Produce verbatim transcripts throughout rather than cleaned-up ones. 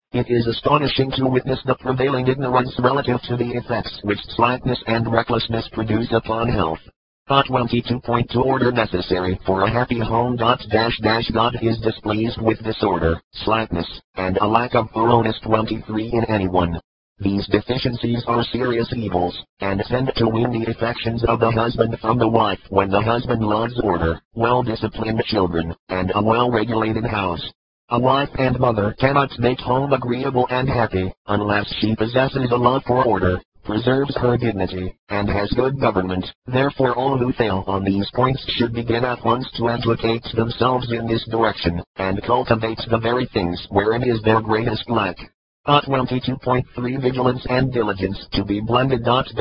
It is astonishing to witness the prevailing ignorance relative to the effects which slackness and recklessness produce upon health. twenty-two point two Order necessary for a happy home. God is displeased with disorder, slackness, and a lack of thoroughness. twenty-three In anyone. These deficiencies are serious evils, and tend to wean the affections of the husband from the wife when the husband loves order, well-disciplined children, and a well-regulated house. A wife and mother cannot make home agreeable and happy, unless she possesses a love for order, preserves her dignity, and has good government. Therefore all who fail on these points should begin at once to educate themselves in this direction, and cultivate the very things wherein is their greatest lack. twenty-two point three Vigilance and diligence to be blended.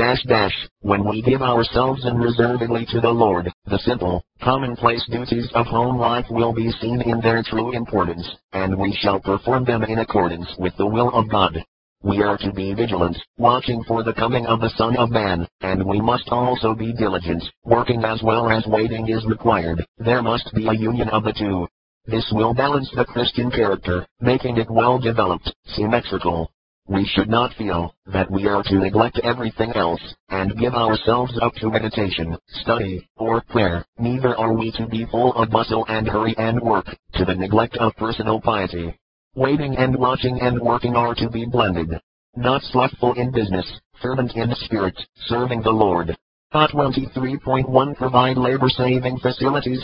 When we give ourselves unreservedly to the Lord, the simple, commonplace duties of home life will be seen in their true importance, and we shall perform them in accordance with the will of God. We are to be vigilant, watching for the coming of the Son of Man, and we must also be diligent, working as well as waiting is required. There must be a union of the two. This will balance the Christian character, making it well developed, symmetrical. We should not feel that we are to neglect everything else, and give ourselves up to meditation, study, or prayer. Neither are we to be full of bustle and hurry and work, to the neglect of personal piety. Waiting and watching and working are to be blended. Not slothful in business, fervent in spirit, serving the Lord. twenty-three point one Provide labor-saving facilities.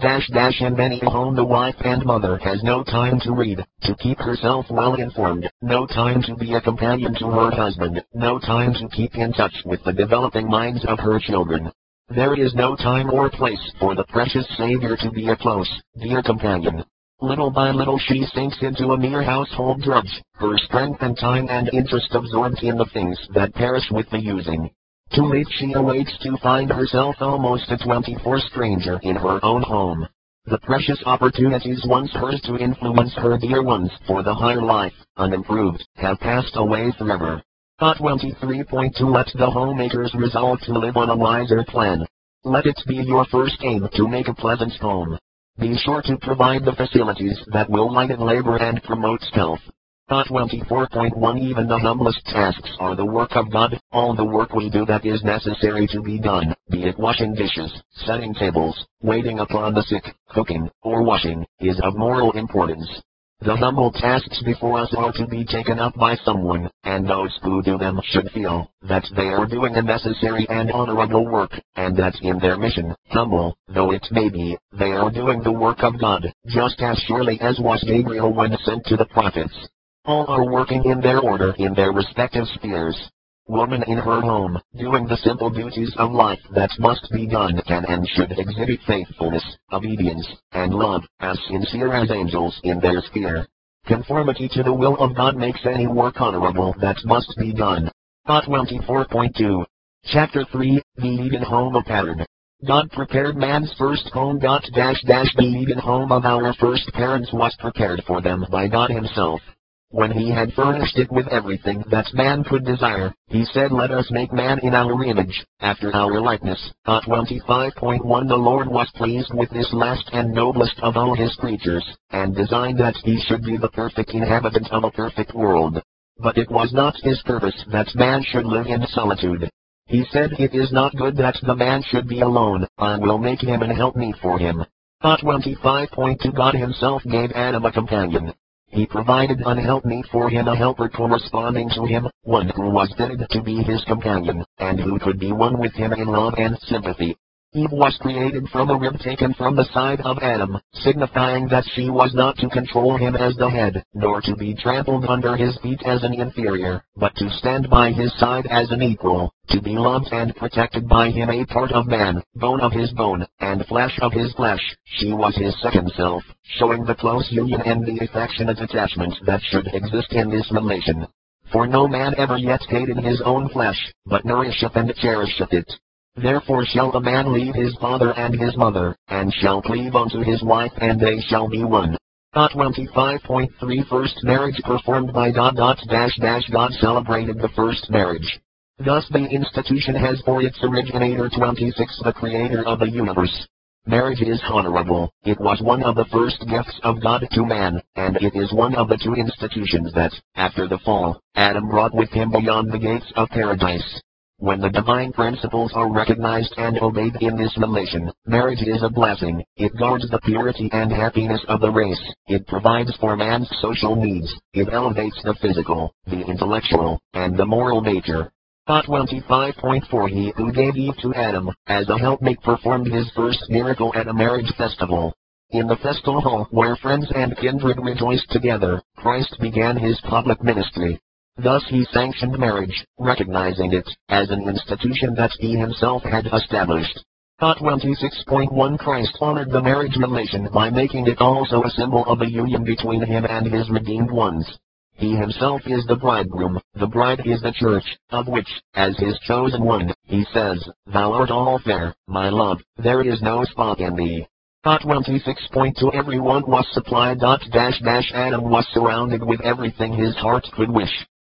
In many a home the wife and mother has no time to read, to keep herself well informed, no time to be a companion to her husband, no time to keep in touch with the developing minds of her children. There is no time or place for the precious Savior to be a close, dear companion. Little by little she sinks into a mere household drudge, her strength and time and interest absorbed in the things that perish with the using. Too late she awakes to find herself almost a twenty-four stranger in her own home. The precious opportunities once hers to influence her dear ones for the higher life, unimproved, have passed away forever. twenty-three point two Let the homemakers resolve to live on a wiser plan. Let it be your first aim to make a pleasant home. Be sure to provide the facilities that will lighten labor and promote health. twenty-four point one Even the humblest tasks are the work of God. All the work we do that is necessary to be done, be it washing dishes, setting tables, waiting upon the sick, cooking, or washing, is of moral importance. The humble tasks before us are to be taken up by someone, and those who do them should feel that they are doing a necessary and honorable work, and that in their mission, humble though it may be, they are doing the work of God, just as surely as was Gabriel when sent to the prophets. All are working in their order in their respective spheres. Woman in her home, doing the simple duties of life that must be done, can and should exhibit faithfulness, obedience, and love, as sincere as angels in their sphere. Conformity to the will of God makes any work honorable that must be done. twenty-four point two Chapter three, The Eden Home a Pattern. God prepared man's first home. The Eden home of our first parents was prepared for them by God Himself. When He had furnished it with everything that man could desire, He said, "Let us make man in our image, after our likeness." twenty-five point one The Lord was pleased with this last and noblest of all His creatures, and designed that he should be the perfect inhabitant of a perfect world. But it was not His purpose that man should live in solitude. He said, "It is not good that the man should be alone, I will make him an helpmeet for him." twenty-five point two God Himself gave Adam a companion. He provided an helpmeet for him, a helper corresponding to him, one who was fitted to be his companion, and who could be one with him in love and sympathy. Eve was created from a rib taken from the side of Adam, signifying that she was not to control him as the head, nor to be trampled under his feet as an inferior, but to stand by his side as an equal, to be loved and protected by him, a part of man, bone of his bone, and flesh of his flesh. She was his second self, showing the close union and the affectionate attachment that should exist in this relation. For no man ever yet hated his own flesh, but nourisheth and cherisheth it. Therefore shall the man leave his father and his mother, and shall cleave unto his wife, and they shall be one. twenty-five point three First marriage performed by God. God celebrated the first marriage. Thus the institution has for its originator twenty-six the Creator of the universe. Marriage is honorable. It was one of the first gifts of God to man, and it is one of the two institutions that, after the fall, Adam brought with him beyond the gates of paradise. When the divine principles are recognized and obeyed in this relation, marriage is a blessing. It guards the purity and happiness of the race. It provides for man's social needs. It elevates the physical, the intellectual, and the moral nature. twenty-five point four He who gave Eve to Adam, as a helpmate, performed his first miracle at a marriage festival. In the festal hall where friends and kindred rejoiced together, Christ began his public ministry. Thus he sanctioned marriage, recognizing it as an institution that he himself had established. twenty-six point one Christ honored the marriage relation by making it also a symbol of the union between him and his redeemed ones. He himself is the bridegroom, the bride is the church, of which, as his chosen one, he says, "Thou art all fair, my love, there is no spot in thee." twenty-six point two Everyone was supplied. Adam was surrounded with everything his heart could wish.